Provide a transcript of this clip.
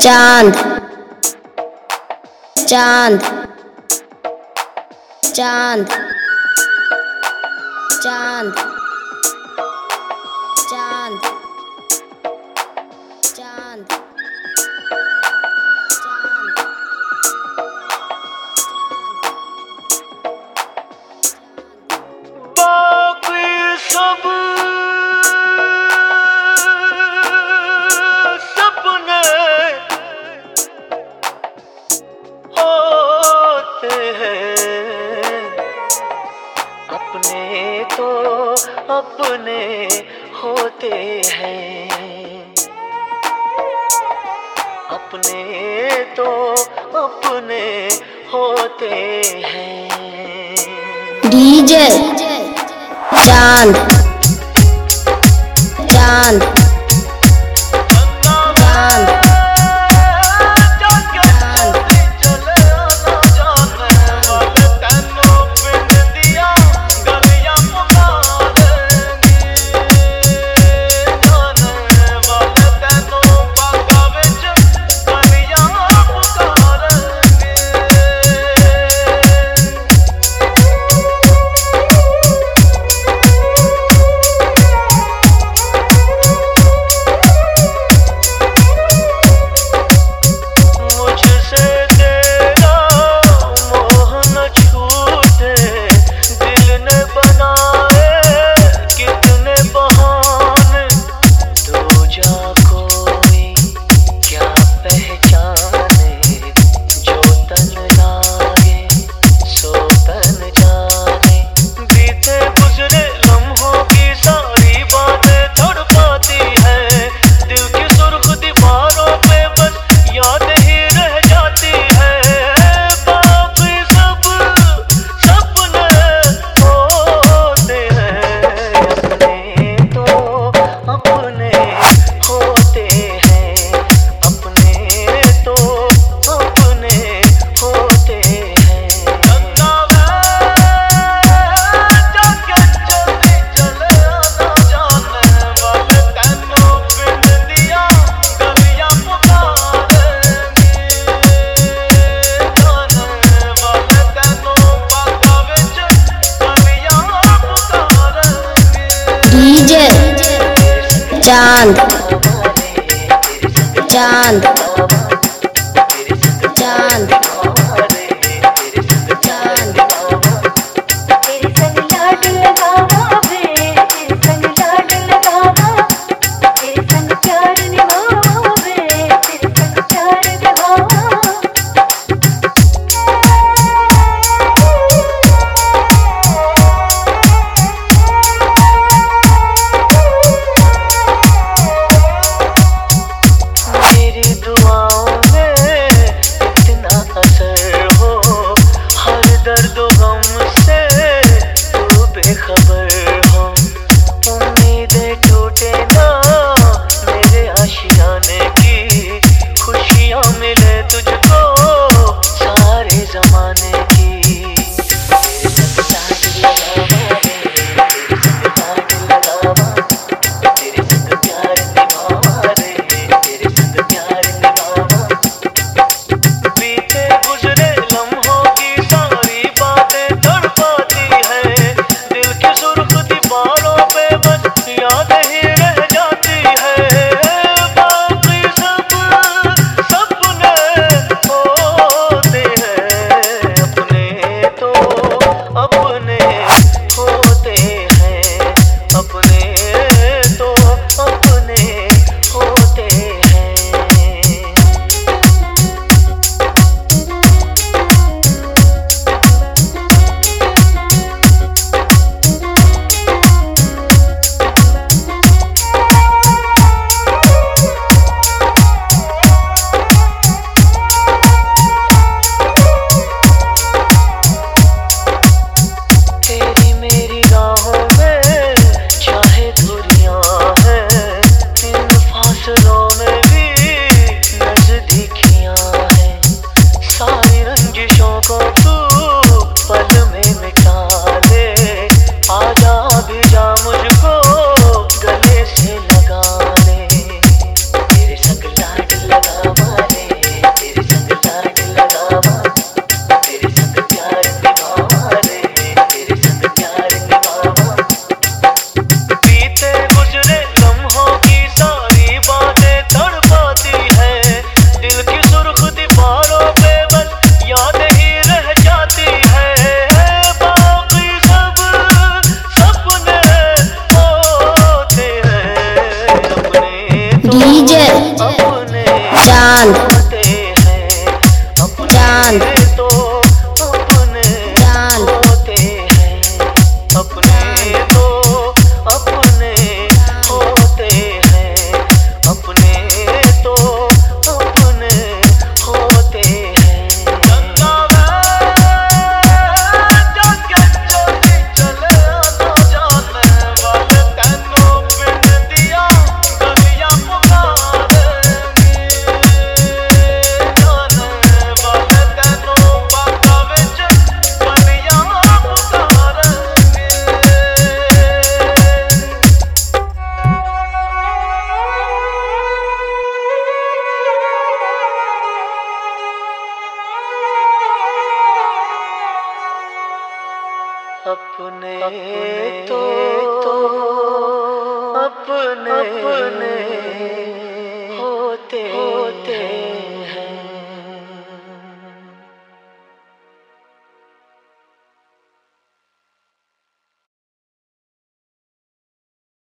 चांद चांद चांद चांद चांद चांद बाकी सब सपने होते हैं, अपने तो अपने होते हैं, अपने तो अपने होते हैं। डीजे चांद चांद चांद चांद चांद चांद चांद तेरे संग लाड लगावा वे, तेरे संग लाड लगावा, तेरे संग प्यार निभावा वे, तेरे संग प्यार निभावा। चांद होते हैं, चांद अपने तो अपने चांद होते हैं, अपने तो अपने होते हैं, अपने तो अपने होते हैं। गंगा जाके चली चले ना जाने वाले तेनों पिंड दिया गलियां पुकारेंगी, जाने वाले तेनों बागां विच गलियां पुकारेंगे। अपने तो अपने होते